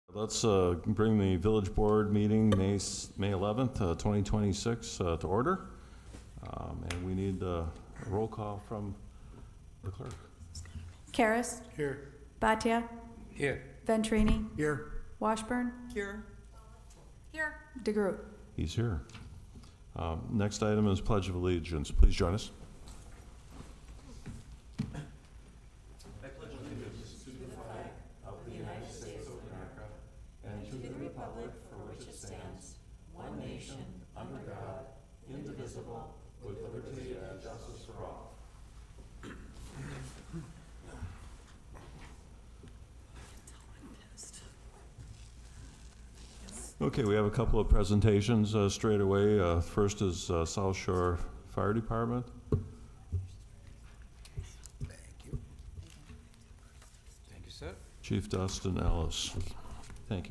Let's bring the village board meeting May 11th, 2026 to order. And we need a roll call from the clerk. Karas. Here. Bhatia. Here. Venturini. Here. Washburn. Here. Here. DeGroot. He's here. Next item is Pledge of Allegiance. Please join us. Okay, we have a couple of presentations straight away. First is South Shore Fire Department. Thank you. Thank you, sir. Chief Dustin Ellis. Thank you.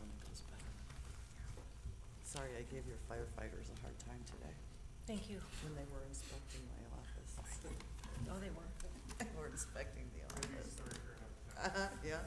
Sorry, I gave your firefighters a hard time today Thank you. when they were inspecting my office. Oh, they were. They were inspecting the office. Yeah.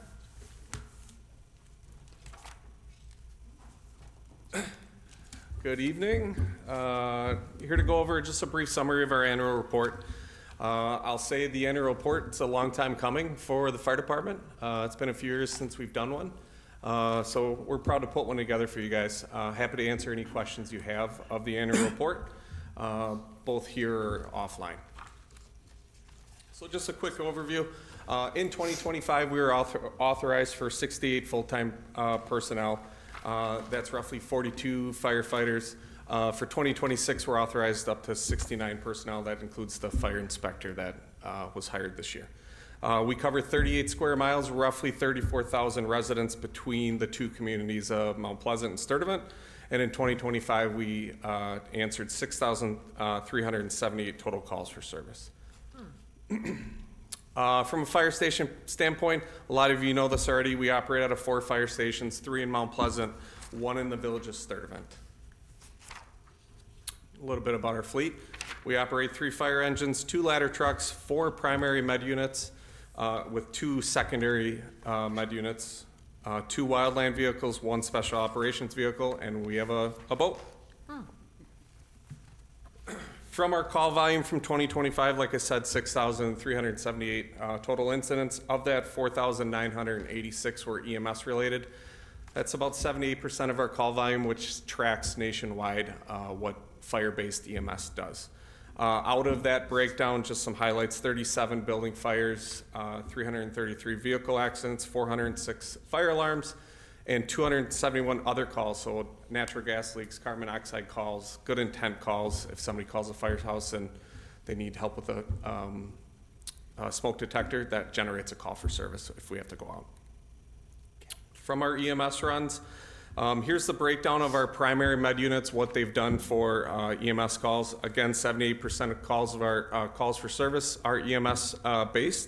Good evening. Here to go over just a brief summary of our annual report. I'll say the annual report, it's a long time coming for the fire department. It's been a few years since we've done one. So we're proud to put one together for you guys. Happy to answer any questions you have of the annual report, both here or offline. So just a quick overview. In 2025, we were authorized for 68 full-time personnel. That's roughly 42 firefighters. For 2026, we're authorized up to 69 personnel. That includes the fire inspector that was hired this year. We cover 38 square miles, roughly 34,000 residents between the two communities of Mount Pleasant and Sturtevant. And in 2025, we answered 6,378 total calls for service. From a fire station standpoint, a lot of you know this already. We operate out of 4 fire stations, 3 in Mount Pleasant, 1 in the village of Sturtevant. A little bit about our fleet. We operate 3 fire engines, 2 ladder trucks, 4 primary med units with 2 secondary med units, 2 wildland vehicles, 1 special operations vehicle, and we have a boat. From our call volume from 2025, like I said, 6,378 total incidents. Of that, 4,986 were EMS related. That's about 78% of our call volume, which tracks nationwide what fire-based EMS does. Out of that breakdown, just some highlights: 37 building fires, 333 vehicle accidents, 406 fire alarms, and 271 other calls, so natural gas leaks, carbon monoxide calls, good intent calls. If somebody calls a firehouse and they need help with a smoke detector, that generates a call for service if we have to go out. From our EMS runs, here's the breakdown of our primary med units, what they've done for EMS calls. Again, 78% of calls of our calls for service are EMS based.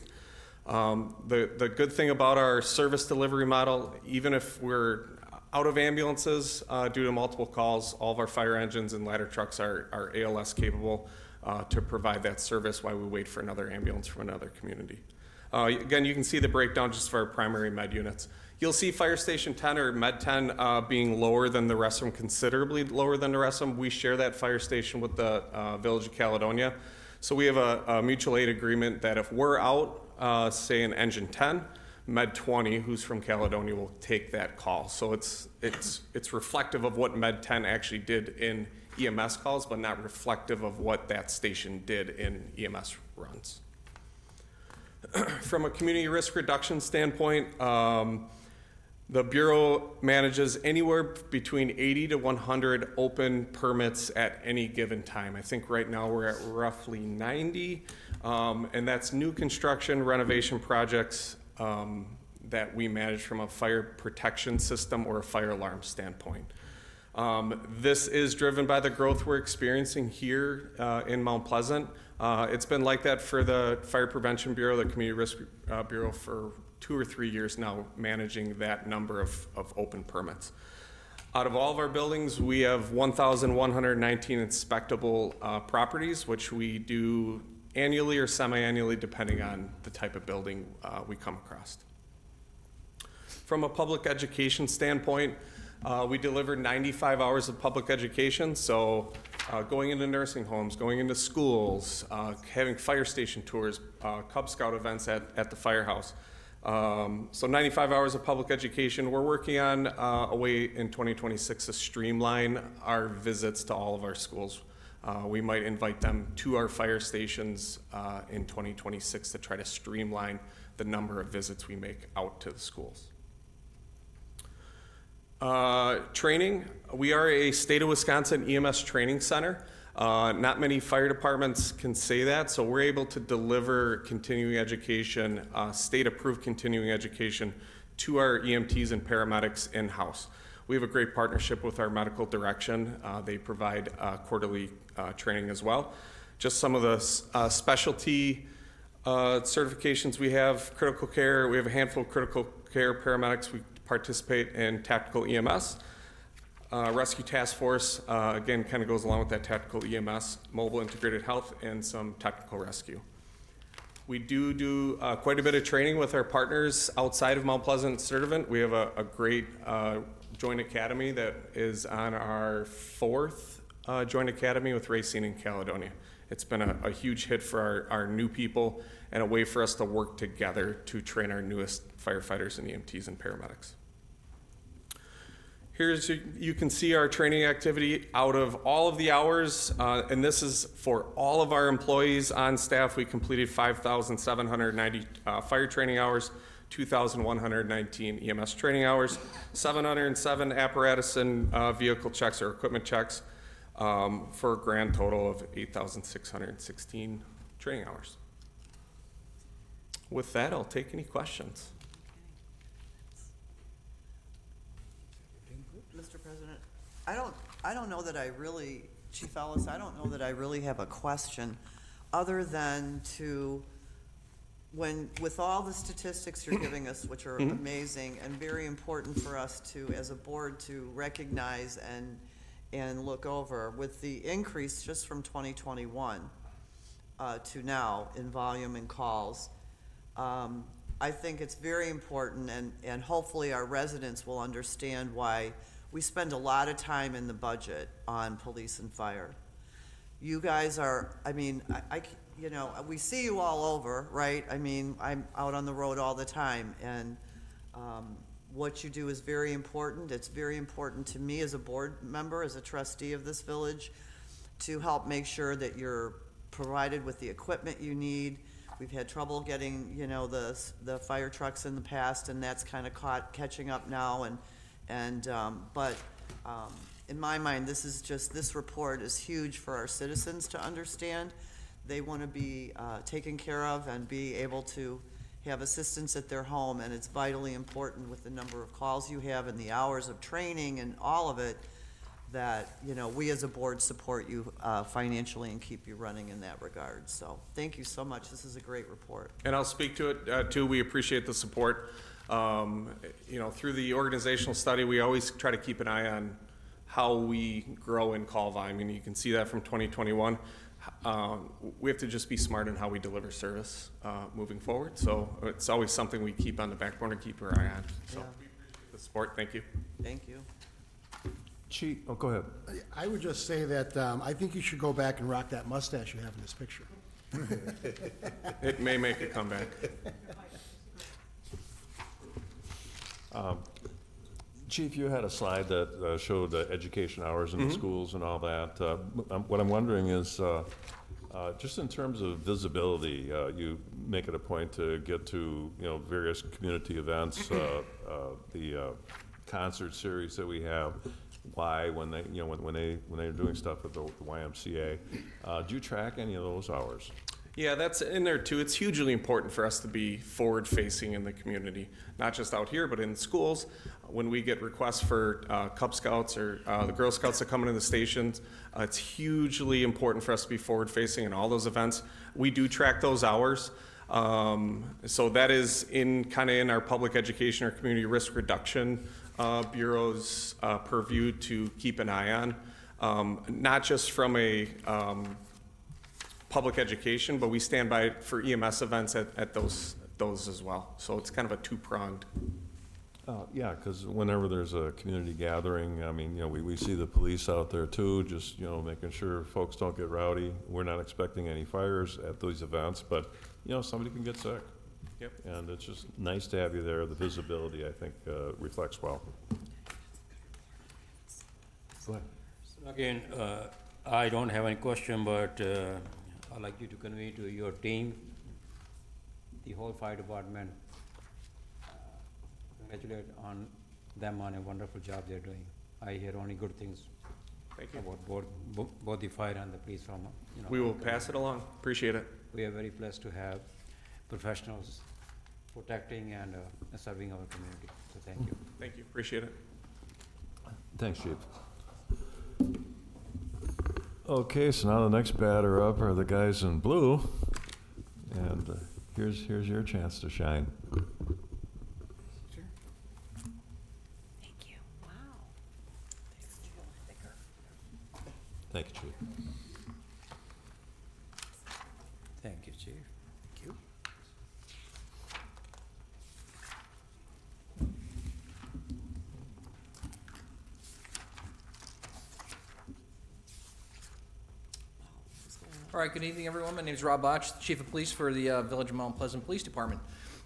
The good thing about our service delivery model, even if we're out of ambulances due to multiple calls, all of our fire engines and ladder trucks are ALS capable to provide that service while we wait for another ambulance from another community. Again, you can see the breakdown just for our primary med units. You'll see Fire Station 10 or Med 10 being lower than the rest of them, considerably lower than the rest of them. We share that fire station with the Village of Caledonia. So we have a mutual aid agreement that if we're out, say in engine 10, Med 20, who's from Caledonia, will take that call. So it's reflective of what Med 10 actually did in EMS calls, but not reflective of what that station did in EMS runs. From a community risk reduction standpoint, the Bureau manages anywhere between 80 to 100 open permits at any given time. I think right now we're at roughly 90, and that's new construction renovation projects that we manage from a fire protection system or a fire alarm standpoint. This is driven by the growth we're experiencing here in Mount Pleasant. It's been like that for the Fire Prevention Bureau, the Community Risk Bureau, for 2 or 3 years now, managing that number of open permits. Out of all of our buildings, we have 1,119 inspectable properties, which we do annually or semi-annually, depending on the type of building we come across. From a public education standpoint, we deliver 95 hours of public education, so going into nursing homes, going into schools, having fire station tours, Cub Scout events at the firehouse. So 95 hours of public education. We're working on a way in 2026 to streamline our visits to all of our schools. We might invite them to our fire stations in 2026 to try to streamline the number of visits we make out to the schools. Training, we are a state of Wisconsin EMS training center. Not many fire departments can say that, so we're able to deliver continuing education, state-approved continuing education to our EMTs and paramedics in-house. We have a great partnership with our medical direction. They provide quarterly training as well. Just some of the specialty certifications we have: critical care. We have a handful of critical care paramedics. We participate in tactical EMS. Rescue Task Force, again, kind of goes along with that tactical EMS, mobile integrated health, and some technical rescue. We do quite a bit of training with our partners outside of Mount Pleasant Sturtevant. We have a great joint academy that is on our 4th joint academy with Racine in Caledonia. It's been a huge hit for our new people and a way for us to work together to train our newest firefighters and EMTs and paramedics. Here's, you can see our training activity out of all of the hours, and this is for all of our employees on staff. We completed 5,790 fire training hours, 2,119 EMS training hours, 707 apparatus and vehicle checks or equipment checks, for a grand total of 8,616 training hours. With that, I'll take any questions. Mr. President, I don't know that I really, Chief Ellis, I don't know that I really have a question other than to, with all the statistics you're giving us, which are amazing and very important for us to, as a board, to recognize and look over, with the increase just from 2021 to now in volume and calls, I think it's very important, and hopefully our residents will understand why we spend a lot of time in the budget on police and fire. You guys are, I mean, you know, we see you all over, right? I mean, I'm out on the road all the time, and what you do is very important. It's very important to me as a board member, as a trustee of this village, to help make sure that you're provided with the equipment you need. We've had trouble getting, you know, the fire trucks in the past, and that's kind of catching up now. But in my mind, this report is huge for our citizens to understand. They want to be taken care of and be able to have assistance at their home, and it's vitally important with the number of calls you have and the hours of training and all of it, that, you know, we as a board support you financially and keep you running in that regard. So thank you so much. This is a great report. And I'll speak to it too. We appreciate the support. You know, through the organizational study, we always try to keep an eye on how we grow in call volume, and you can see that from 2021. We have to just be smart in how we deliver service moving forward. So it's always something we keep on the back burner, keep our eye on. So Yeah. we appreciate the support. Thank you. Thank you. Chief, oh, go ahead. I would just say that I think you should go back and rock that mustache you have in this picture. It may make a comeback. Chief, you had a slide that showed the education hours in the schools and all that. What I'm wondering is, just in terms of visibility, you make it a point to get to, you know, various community events, the concert series that we have. Why, when they, you know, when they're doing stuff with the YMCA, do you track any of those hours? Yeah, that's in there too. It's hugely important for us to be forward-facing in the community, not just out here, but in schools. When we get requests for Cub Scouts or the Girl Scouts that come into the stations, it's hugely important for us to be forward-facing in all those events. We do track those hours. So that is kind of in our public education or community risk reduction Bureau's purview to keep an eye on, not just from a public education, but we stand by for EMS events at those as well. So it's kind of a two-pronged. Yeah, because whenever there's a community gathering, I mean, we see the police out there too, just, making sure folks don't get rowdy. We're not expecting any fires at these events, but, somebody can get sick. Yep. And it's just nice to have you there. The visibility, I think, reflects well. Go ahead. Again, I don't have any question, but I'd like you to convey to your team, the whole fire department, congratulate on them on a wonderful job they're doing. I hear only good things Thank you. about both the fire and the police from, We will pass it along. Appreciate it. We are very blessed to have professionals protecting and serving our community. So thank you. Thank you. Appreciate it. Thanks, Chief. Okay, so now the next batter up are the guys in blue, and here's your chance to shine. Thank you. Wow. Thank you, Chief. Thank you, Chief. Thank you. All right, good evening, everyone. My name is Rob Botch, Chief of Police for the Village of Mount Pleasant Police Department.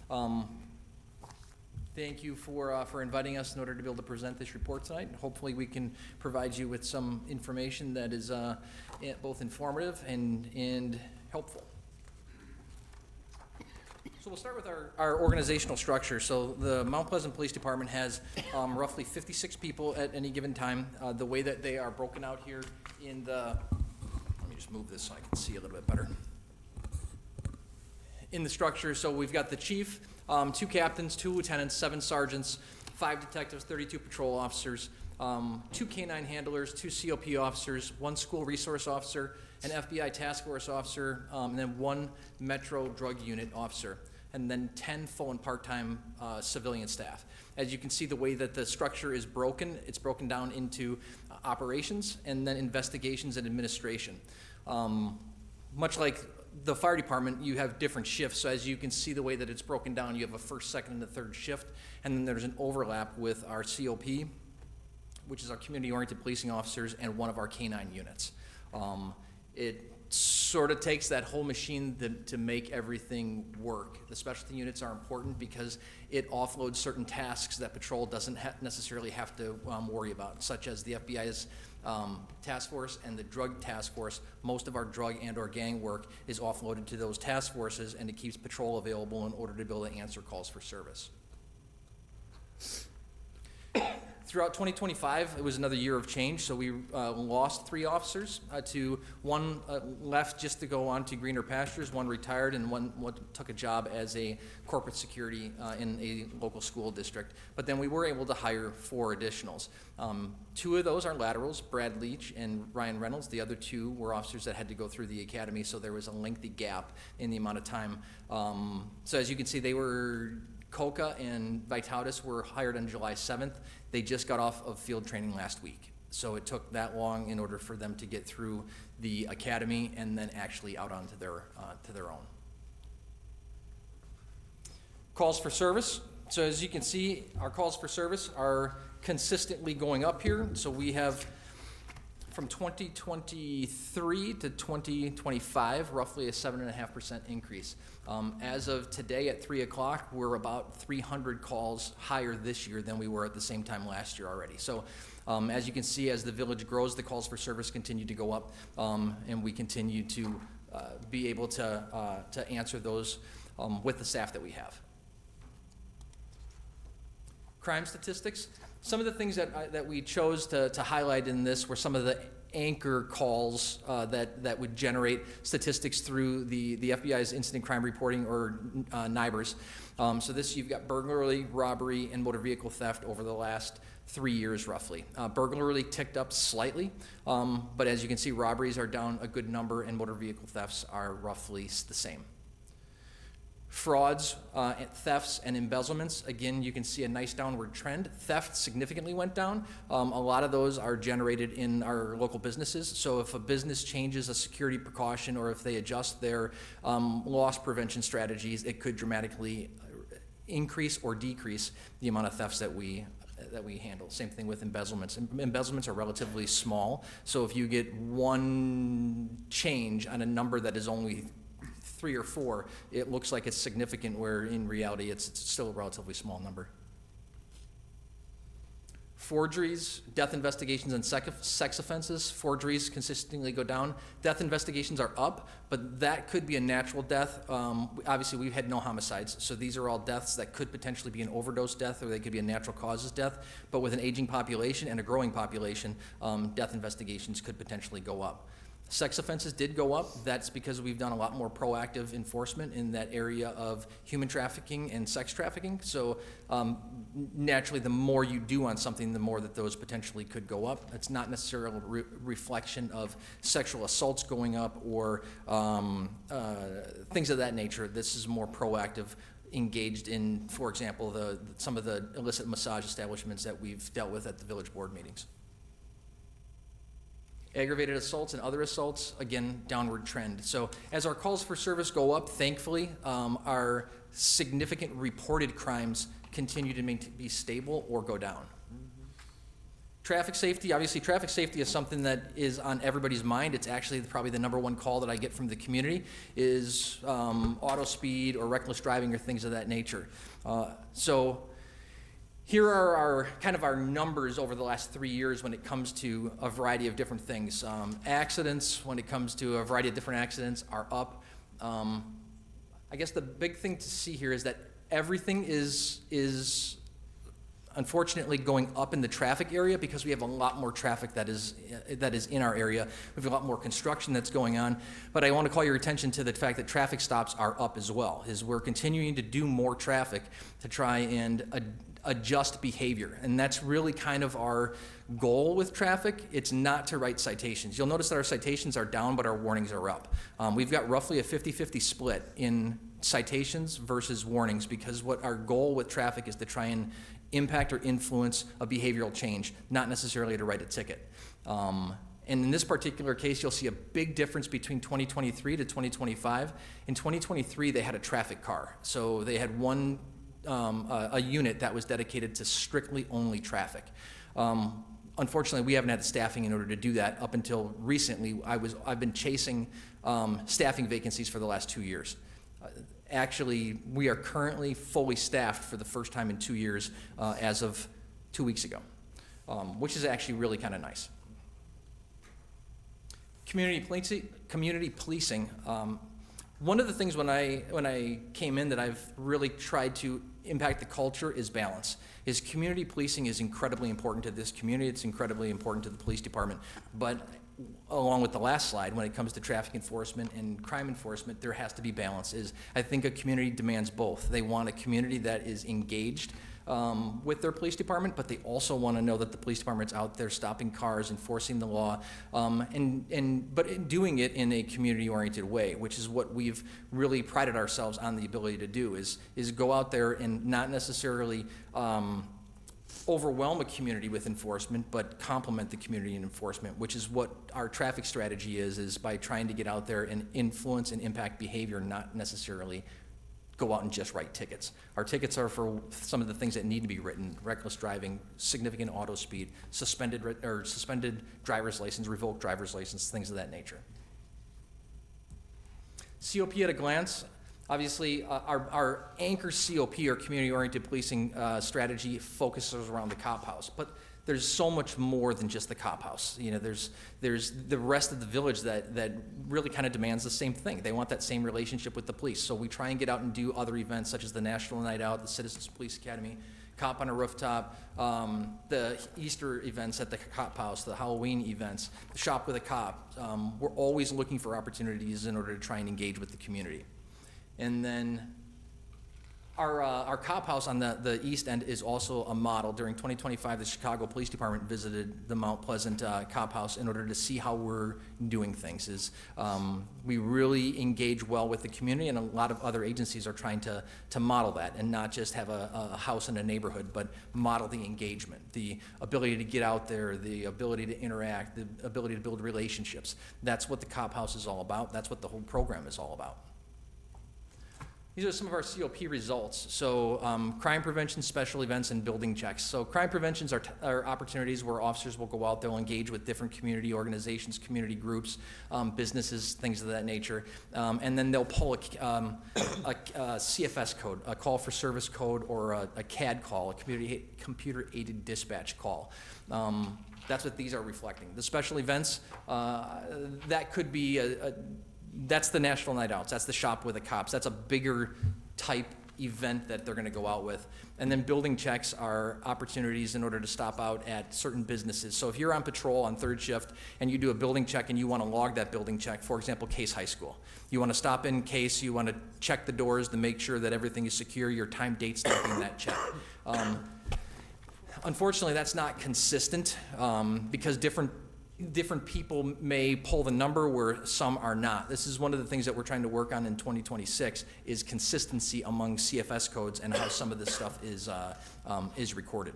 Thank you for inviting us in order to be able to present this report tonight. Hopefully, we can provide you with some information that is both informative and helpful. So we'll start with our organizational structure. So the Mount Pleasant Police Department has roughly 56 people at any given time. The way that they are broken out here in the just move this so I can see a little bit better. In the structure, so we've got the chief, 2 captains, 2 lieutenants, 7 sergeants, 5 detectives, 32 patrol officers, 2 canine handlers, 2 COP officers, 1 school resource officer, an FBI task force officer, and then 1 Metro drug unit officer, and then 10 full and part-time civilian staff. As you can see, the way that the structure is broken, it's broken down into operations and then investigations and administration. Much like the fire department, you have different shifts. So as you can see the way that it's broken down, you have a first, second, and a third shift. And then there's an overlap with our COP, which is our community-oriented policing officers, and 1 of our canine units. It sort of takes that whole machine to make everything work. The specialty units are important because it offloads certain tasks that patrol doesn't necessarily have to worry about, such as the FBI's task force and the drug task force. Most of our drug and or gang work is offloaded to those task forces, and it keeps patrol available in order to be able to answer calls for service. Throughout 2025, it was another year of change, so we lost 3 officers to 1 left just to go on to greener pastures, 1 retired, and one took a job as a corporate security in a local school district. But then we were able to hire 4 additionals. 2 of those are laterals, Brad Leach and Ryan Reynolds. The other 2 were officers that had to go through the academy, so there was a lengthy gap in the amount of time. So as you can see, they were Coca and Vitautas were hired on July 7th. They just got off of field training last week. So it took that long in order for them to get through the academy and then actually out onto to their own. Calls for service. So as you can see, our calls for service are consistently going up here. So we have from 2023 to 2025, roughly a 7.5% increase. As of today at 3 o'clock, we're about 300 calls higher this year than we were at the same time last year already. So as you can see, as the village grows, the calls for service continue to go up, and we continue to be able to answer those with the staff that we have. Crime statistics. Some of the things that we chose to highlight in this were some of the anchor calls that would generate statistics through the FBI's incident crime reporting, or NIBRS. So this, you've got burglary, robbery, and motor vehicle theft over the last 3 years roughly. Burglary ticked up slightly, but as you can see, robberies are down a good number and motor vehicle thefts are roughly the same. Frauds, thefts, and embezzlements, again, you can see a nice downward trend. Theft significantly went down. A lot of those are generated in our local businesses. So if a business changes a security precaution or if they adjust their loss prevention strategies, it could dramatically increase or decrease the amount of thefts that we handle. Same thing with embezzlements. Embezzlements are relatively small, so if you get one change on a number that is only 3 or 4, it looks like it's significant, where in reality it's still a relatively small number. Forgeries, death investigations, and sex offenses. Forgeries consistently go down. Death investigations are up, but that could be a natural death. Obviously, we've had no homicides, so these are all deaths that could potentially be an overdose death, or they could be a natural causes death. But with an aging population and a growing population, death investigations could potentially go up. Sex offenses did go up. That's because we've done a lot more proactive enforcement in that area of human trafficking and sex trafficking. So naturally, the more you do on something, the more that those potentially could go up. It's not necessarily a reflection of sexual assaults going up or things of that nature. This is more proactive, engaged in, for example, some of the illicit massage establishments that we've dealt with at the village board meetings. Aggravated assaults and other assaults, again, downward trend. So as our calls for service go up, thankfully, our significant reported crimes continue to be stable or go down. Traffic safety, obviously traffic safety is something that is on everybody's mind. It's actually probably the #1 call that I get from the community is auto speed or reckless driving or things of that nature. So here are our numbers over the last 3 years when it comes to a variety of different things. Accidents, when it comes to a variety of different accidents, are up. I guess the big thing to see here is that everything is unfortunately going up in the traffic area because we have a lot more traffic that is in our area. We have a lot more construction that's going on. But I want to call your attention to the fact that traffic stops are up as well. We're continuing to do more traffic to try and adjust behavior, and that's really kind of our goal with traffic. It's not to write citations. You'll notice that our citations are down, but our warnings are up. We've got roughly a 50-50 split in citations versus warnings, because what our goal with traffic is to try and impact or influence a behavioral change, not necessarily to write a ticket. And in this particular case, you'll see a big difference between 2023 to 2025. In 2023, they had a traffic car, so they had a unit that was dedicated to strictly only traffic. Unfortunately, we haven't had the staffing in order to do that up until recently. I've been chasing staffing vacancies for the last 2 years. Actually, we are currently fully staffed for the first time in 2 years as of 2 weeks ago, which is actually really kind of nice. Community policing. One of the things when I came in that I've really tried to impact the culture is balance. Community policing is incredibly important to this community. It's incredibly important to the police department. But along with the last slide, when it comes to traffic enforcement and crime enforcement, there has to be balance. I think a community demands both. They want a community that is engaged with their police department, but they also want to know that the police department's out there stopping cars, enforcing the law, but doing it in a community-oriented way, which is what we've really prided ourselves on the ability to do, is go out there and not necessarily overwhelm a community with enforcement, but complement the community in enforcement, which is what our traffic strategy is by trying to get out there and influence and impact behavior, not necessarily go out and just write tickets. Our tickets are for some of the things that need to be written: reckless driving, significant auto speed, suspended driver's license, revoked driver's license, things of that nature. COP at a glance. Obviously, our anchor COP, or community-oriented policing strategy, focuses around the cop house. But there's so much more than just the cop house. There's the rest of the village that really kind of demands the same thing. They want that same relationship with the police. So we try and get out and do other events such as the National Night Out, the Citizens Police Academy, Cop on a Rooftop, the Easter events at the cop house, the Halloween events, the Shop with a Cop. We're always looking for opportunities in order to try and engage with the community. And then our cop house on the east end is also a model. During 2025, the Chicago Police Department visited the Mount Pleasant cop house in order to see how we're doing things. We really engage well with the community, and a lot of other agencies are trying to model that, and not just have a house in a neighborhood, but model the engagement, the ability to get out there, the ability to interact, the ability to build relationships. That's what the cop house is all about. That's what the whole program is all about. These are some of our COP results. So crime prevention, special events, and building checks. So crime preventions are opportunities where officers will go out, they'll engage with different community organizations, community groups, businesses, things of that nature. And then they'll pull a CFS code, a call for service code, or a CAD call, a computer-aided dispatch call. That's what these are reflecting. The special events, that could be that's the National Night Outs. That's the Shop with the Cops. That's a bigger type event that they're going to go out with. And then building checks are opportunities in order to stop out at certain businesses. So if you're on patrol on third shift and you do a building check and you want to log that building check, for example, Case High School. You want to stop in Case, you want to check the doors to make sure that everything is secure, your time date stamping that check. Unfortunately, that's not consistent because different people may pull the number where some are not. This is one of the things that we're trying to work on in 2026 is consistency among CFS codes and how some of this stuff is recorded.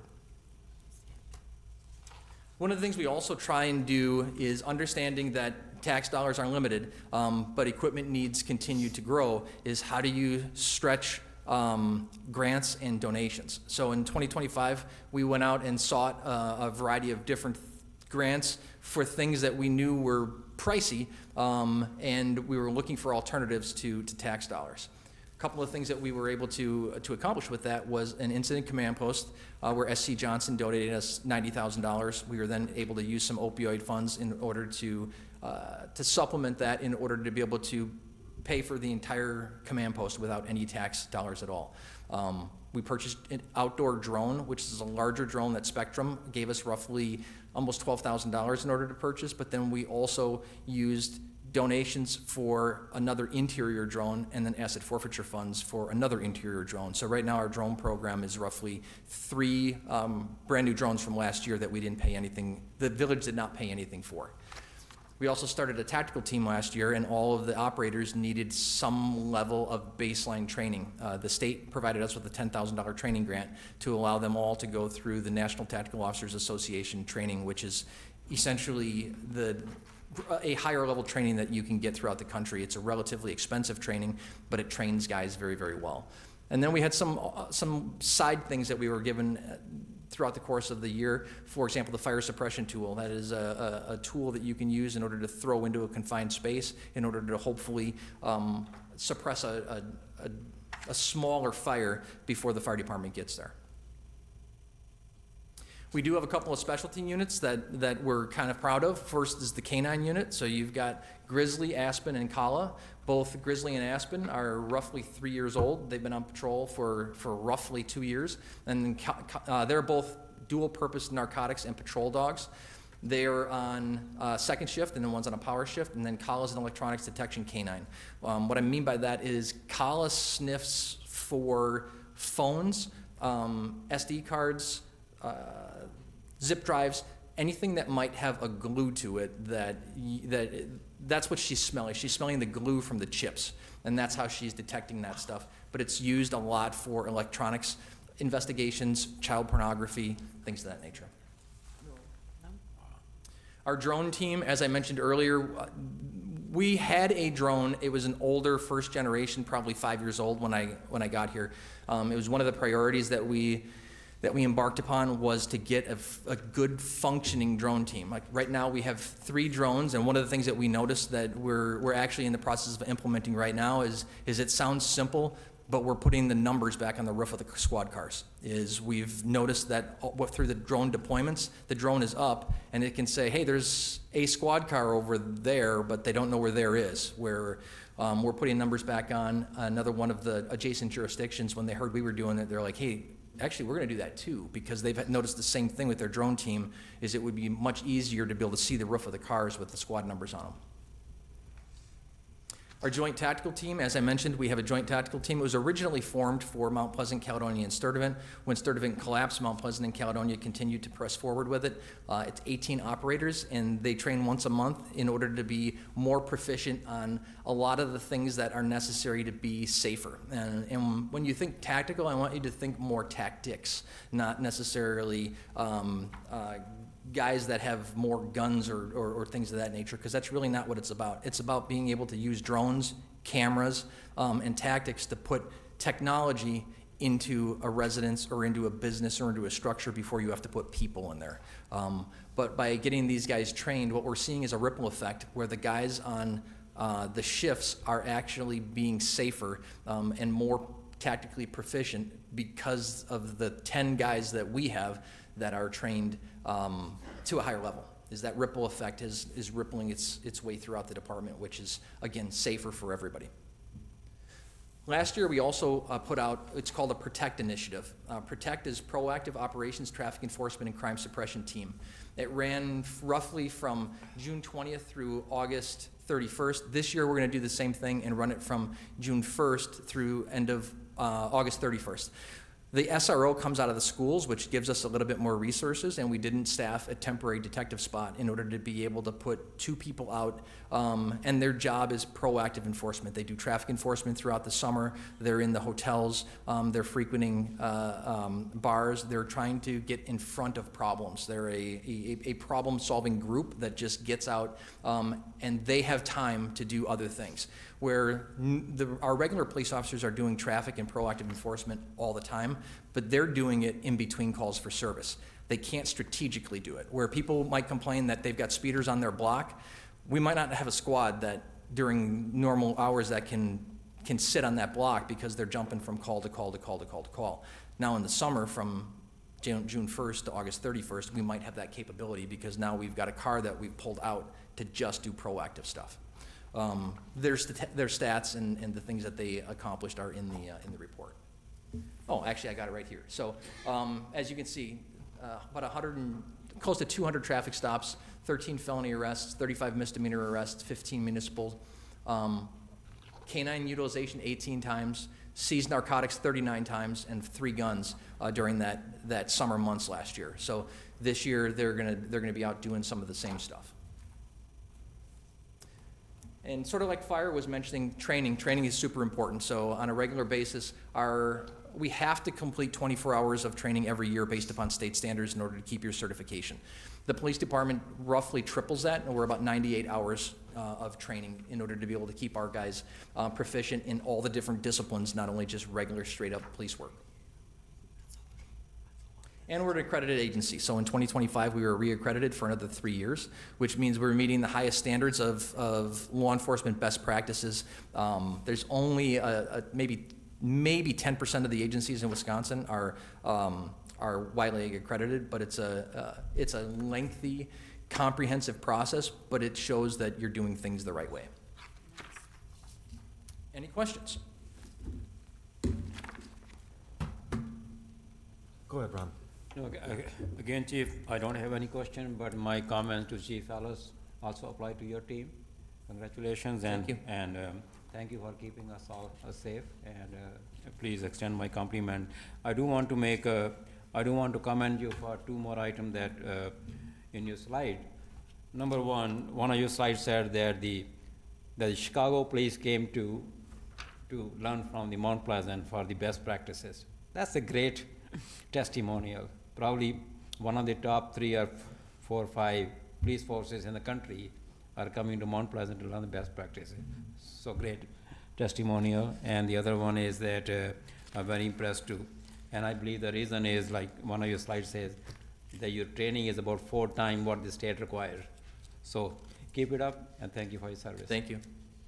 One of the things we also try and do is understanding that tax dollars are limited, but equipment needs continue to grow, is how do you stretch grants and donations. So in 2025, we went out and sought a variety of different grants for things that we knew were pricey, and we were looking for alternatives to tax dollars. A couple of things that we were able to accomplish with that was an incident command post where SC Johnson donated us $90,000. We were then able to use some opioid funds in order to supplement that in order to be able to pay for the entire command post without any tax dollars at all. We purchased an outdoor drone, which is a larger drone that Spectrum gave us roughly almost $12,000 in order to purchase, but then we also used donations for another interior drone and then asset forfeiture funds for another interior drone. So right now our drone program is roughly 3 brand new drones from last year that we didn't pay anything, the village did not pay anything for. We also started a tactical team last year, and all of the operators needed some level of baseline training. The state provided us with a $10,000 training grant to allow them all to go through the National Tactical Officers Association training, which is essentially a higher level training that you can get throughout the country. It's a relatively expensive training, but it trains guys very, very well. And then we had some side things that we were given throughout the course of the year. For example, the fire suppression tool. That is a tool that you can use in order to throw into a confined space in order to hopefully suppress a smaller fire before the fire department gets there. We do have a couple of specialty units that we're kind of proud of. First is the K-9 unit. So you've got Grizzly, Aspen, and Kala. Both Grizzly and Aspen are roughly 3 years old. They've been on patrol for roughly 2 years. And they're both dual-purpose narcotics and patrol dogs. They're on second shift, and then one's on a power shift, and then Kala's an electronics detection K-9. What I mean by that is Kala sniffs for phones, SD cards, zip drives, anything that might have a glue to it that's what she's smelling. She's smelling the glue from the chips, and that's how she's detecting that stuff. But it's used a lot for electronics investigations, child pornography, things of that nature. Our drone team, as I mentioned earlier, we had a drone. It was an older first generation, probably 5 years old when I got here. It was one of the priorities that we embarked upon was to get a good functioning drone team. Like right now we have 3 drones, and one of the things that we noticed that we're actually in the process of implementing right now is it sounds simple, but we're putting the numbers back on the roof of the squad cars. We've noticed that through the drone deployments, the drone is up and it can say, hey, there's a squad car over there, but they don't know where there is. We're putting numbers back on. Another one of the adjacent jurisdictions, when they heard we were doing it, they're like, hey, actually, we're going to do that too, because they've noticed the same thing with their drone team, is it would be much easier to be able to see the roof of the cars with the squad numbers on them. Our joint tactical team, as I mentioned, we have a joint tactical team. It was originally formed for Mount Pleasant, Caledonia, and Sturtevant. When Sturtevant collapsed, Mount Pleasant and Caledonia continued to press forward with it. It's 18 operators, and they train once a month in order to be more proficient on a lot of the things that are necessary to be safer. And when you think tactical, I want you to think more tactics, not necessarily guys that have more guns or things of that nature, because that's really not what it's about. It's about being able to use drones cameras, and tactics to put technology into a residence or into a business or into a structure before you have to put people in there. But by getting these guys trained, what we're seeing is a ripple effect where the guys on the shifts are actually being safer and more tactically proficient because of the 10 guys that we have that are trained to a higher level. Is that ripple effect is rippling its way throughout the department, which is, again, safer for everybody. Last year, we also put out, it's called a PROTECT initiative. PROTECT is Proactive Operations, Traffic Enforcement, and Crime Suppression Team. It ran roughly from June 20th through August 31st. This year, we're going to do the same thing and run it from June 1st through end of August 31st. The SRO comes out of the schools, which gives us a little bit more resources, and we didn't staff a temporary detective spot in order to be able to put 2 people out, and their job is proactive enforcement. They do traffic enforcement throughout the summer. They're in the hotels. They're frequenting bars. They're trying to get in front of problems. They're a problem-solving group that just gets out, and they have time to do other things. Where our regular police officers are doing traffic and proactive enforcement all the time, but they're doing it in between calls for service. They can't strategically do it. Where people might complain that they've got speeders on their block, we might not have a squad that during normal hours that can sit on that block because they're jumping from call to call to call to call to call. Now in the summer from June 1st to August 31st, we might have that capability because now we've got a car that we've pulled out to just do proactive stuff. Their stats and the things that they accomplished are in the report. Oh, actually, I got it right here. So, as you can see, about close to 200 traffic stops, 13 felony arrests, 35 misdemeanor arrests, 15 municipal, canine utilization 18 times, seized narcotics 39 times, and 3 guns during that summer months last year. So this year they're gonna be out doing some of the same stuff. And sort of like Fire was mentioning, training is super important. So on a regular basis, we have to complete 24 hours of training every year based upon state standards in order to keep your certification. The police department roughly triples that, and we're about 98 hours of training in order to be able to keep our guys proficient in all the different disciplines, not only just regular straight up police work. And we're an accredited agency. So in 2025, we were reaccredited for another 3 years, which means we're meeting the highest standards of law enforcement best practices. There's only maybe 10% of the agencies in Wisconsin are YLEAG accredited, but it's a lengthy, comprehensive process, but it shows that you're doing things the right way. Any questions? Go ahead, Ron. No, again, Chief, I don't have any question, but my comment to Chief Ellis also apply to your team. Congratulations. Thank you. And thank you for keeping us all safe, and please extend my compliment. I do want to commend you for 2 more items that in your slide. Number one of your slides said that the Chicago police came to learn from the Mount Pleasant for the best practices. That's a great testimonial. Probably one of the top 3 or 4 or 5 police forces in the country are coming to Mount Pleasant to learn the best practices. So great testimonial. And the other one is that I'm very impressed too. And I believe the reason is, like one of your slides says, that your training is about 4 times what the state requires. So keep it up, and thank you for your service. Thank you.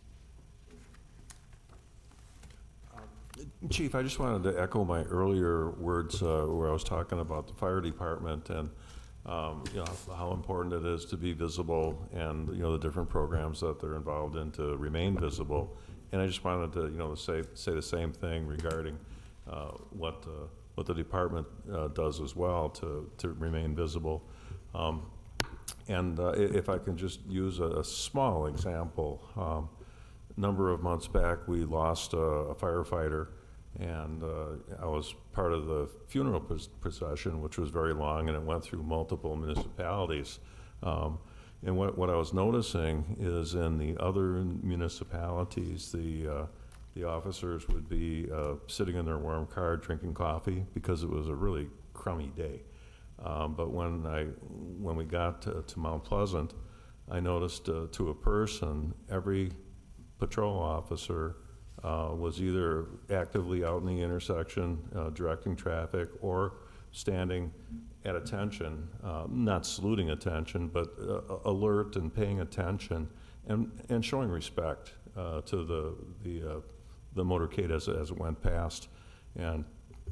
Chief, I just wanted to echo my earlier words where I was talking about the fire department and you know, how important it is to be visible, and you know, the different programs that they're involved in to remain visible. And I just wanted to, you know, say the same thing regarding what the department does as well to remain visible. And if I can just use a small example, number of months back, we lost a firefighter, and I was part of the funeral procession, which was very long, and it went through multiple municipalities. And what I was noticing is in the other municipalities, the officers would be sitting in their warm car drinking coffee because it was a really crummy day. But when we got to Mount Pleasant, I noticed to a person, every patrol officer was either actively out in the intersection, directing traffic, or standing at attention, not saluting attention, but alert and paying attention and showing respect to the motorcade as it went past. And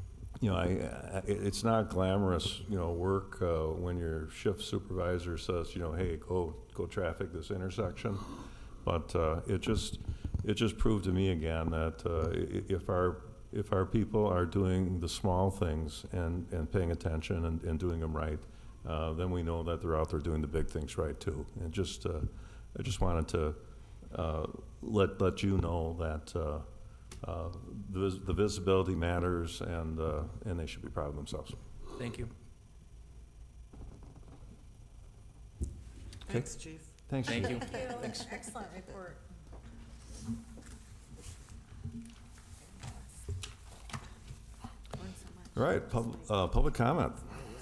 it's not glamorous, work when your shift supervisor says, hey, go traffic this intersection. But it just proved to me again that if our people are doing the small things and paying attention and doing them right, then we know that they're out there doing the big things right too. And I just wanted to let you know that the visibility matters, and they should be proud of themselves. Thank you. Thanks, Chief. Thanks. Thank you. Thanks. Excellent report. Learned so much. All right, public comment.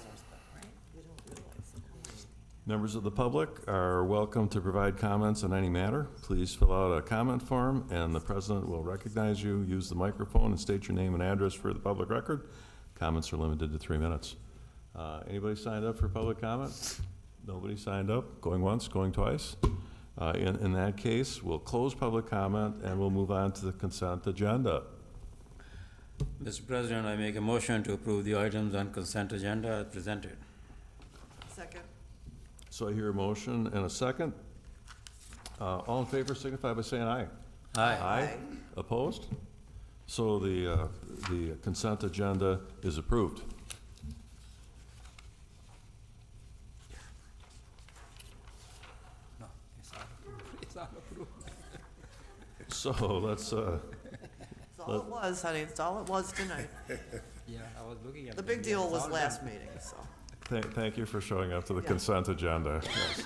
Members of the public are welcome to provide comments on any matter. Please fill out a comment form, and the president will recognize you. Use the microphone and state your name and address for the public record. Comments are limited to 3 minutes. Anybody signed up for public comment? Nobody signed up? Going once, going twice? In that case, we'll close public comment and we'll move on to the consent agenda. Mr. President, I make a motion to approve the items on consent agenda as presented. Second. So I hear a motion and a second. All in favor signify by saying aye. Aye. Aye. Opposed? So the consent agenda is approved. No, it's all approved. So let's, That's all it was, honey. It's all it was tonight. Yeah, I was looking at. The big deal was last meeting, so. thank you for showing up to the Yeah. consent agenda.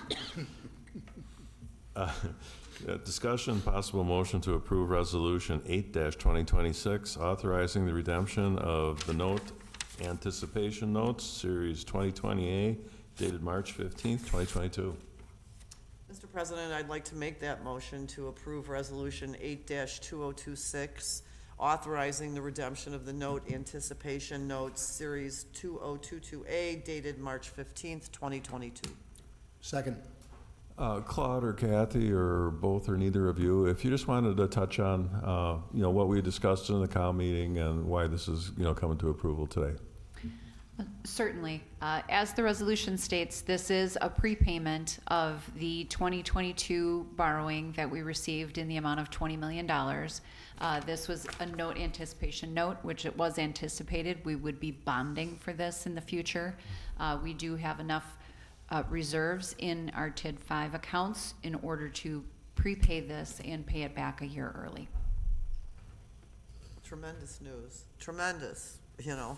Yes. Discussion, possible motion to approve Resolution 8-2026, authorizing the redemption of the note anticipation notes, Series 2020A, dated March 15th, 2022. Mr. President, I'd like to make that motion to approve Resolution 8-2026, authorizing the redemption of the note anticipation notes, Series 2022A, dated March 15th, 2022. Second. Claude or Kathy, or both or neither of you, if you just wanted to touch on, what we discussed in the COW meeting and why this is, coming to approval today. Certainly. As the resolution states, this is a prepayment of the 2022 borrowing that we received in the amount of $20 million. This was a note anticipation note, which it was anticipated we would be bonding for this in the future. We do have enough reserves in our TID 5 accounts in order to prepay this and pay it back a year early. Tremendous news. Tremendous, So.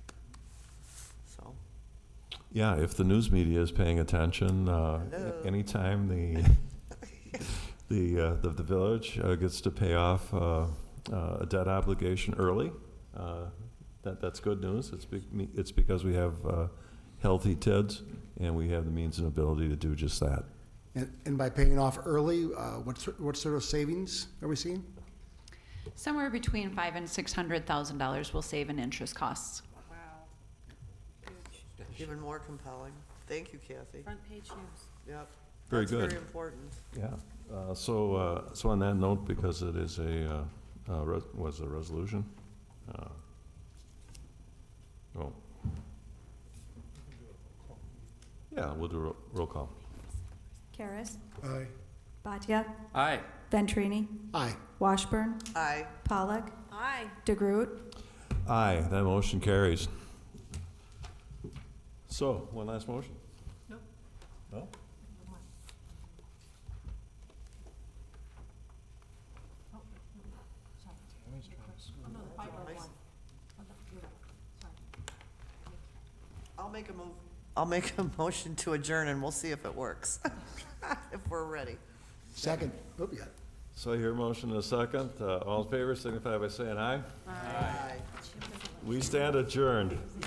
Yeah, if the news media is paying attention, anytime the village gets to pay off a debt obligation early, that's good news. It's because we have healthy TIDs, and we have the means and ability to do just that. And by paying off early, what sort of savings are we seeing? Somewhere between $500,000 and $600,000 will save in interest costs. Wow. Even more compelling. Thank you, Kathy. Front page news. Yep. Very That's good. very important. Yeah. So on that note, because it is was a resolution. Oh. Yeah, we'll do a roll call. Karas, Aye. Bhatia, Aye. Venturini, Aye. Washburn, Aye. Pollock, Aye. DeGroot, Aye, that motion carries. So, one last motion? Nope. No? I'll make a motion to adjourn, and we'll see if it works, if we're ready. Second. Oh, yeah. So I hear a motion and a second. All in favor signify by saying aye. Aye. We stand adjourned.